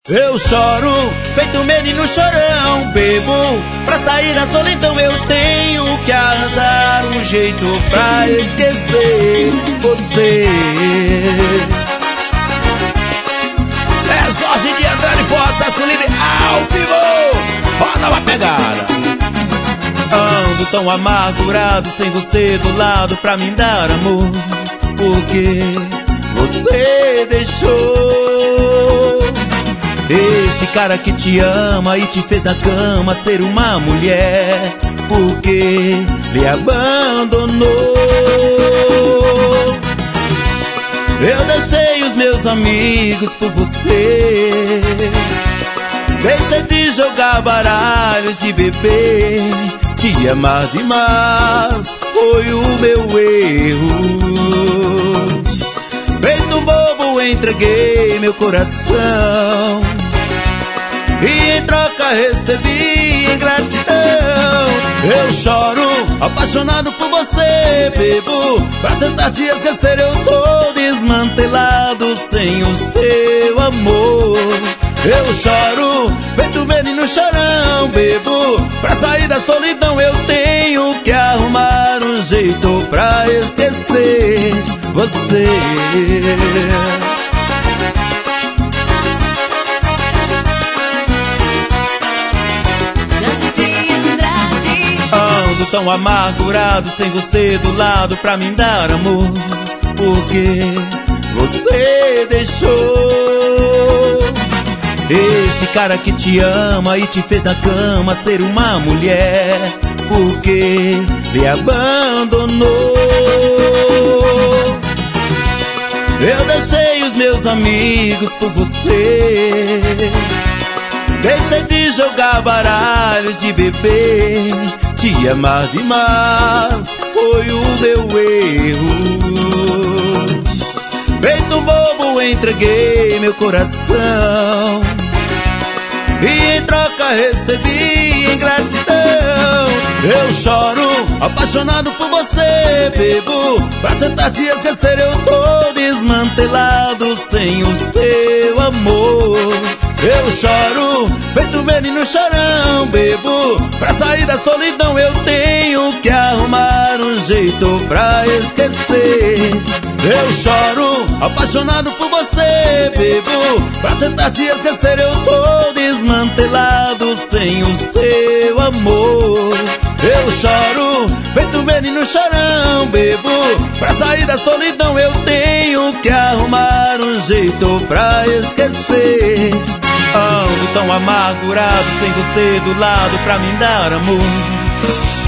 Eu choro, feito menino chorão, bebo pra sair da solidão. Eu tenho que arranjar um jeito pra esquecer você. É Jorge de Andrade Força, Sucesso Livre ao vivo. Ó, nova pegada. Ando tão amargurado sem você do lado pra me dar amor, porque você deixou esse cara que te ama e te fez na cama ser uma mulher, porque lhe abandonou. Eu deixei os meus amigos por você, deixei de jogar baralhos, de beber, te amar demais foi o meu erro. Feito bobo entreguei meu coração e em troca recebi ingratidão. Eu choro, apaixonado por você, bebo pra tentar te esquecer. Eu tô desmantelado sem o seu amor. Eu choro, feito menino chorão, bebo pra sair da solidão. Eu tenho que arrumar um jeito pra esquecer você. Ando tão amargurado sem você do lado pra me dar amor, porque você deixou esse cara que te ama e te fez na cama ser uma mulher, porque lhe abandonou. Eu deixei os meus amigos por você, deixei de jogar baralhos, de beber, te amar demais foi o meu erro. Feito bobo entreguei meu coração e em troca recebi ingratidão. Eu choro, apaixonado por você, bebo pra tentar te esquecer. Eu tô desmantelado sem o seu amor. Eu choro, feito menino chorão, bebo pra sair da solidão. Eu tenho que arrumar um jeito pra esquecer. Eu choro, apaixonado por você, bebo pra tentar te esquecer. Eu tô desmantelado sem o seu amor. Eu choro, feito menino chorão, bebo pra sair da solidão. Eu tenho que arrumar um jeito pra esquecer. Ando tão amargurado sem você do lado pra me dar amor,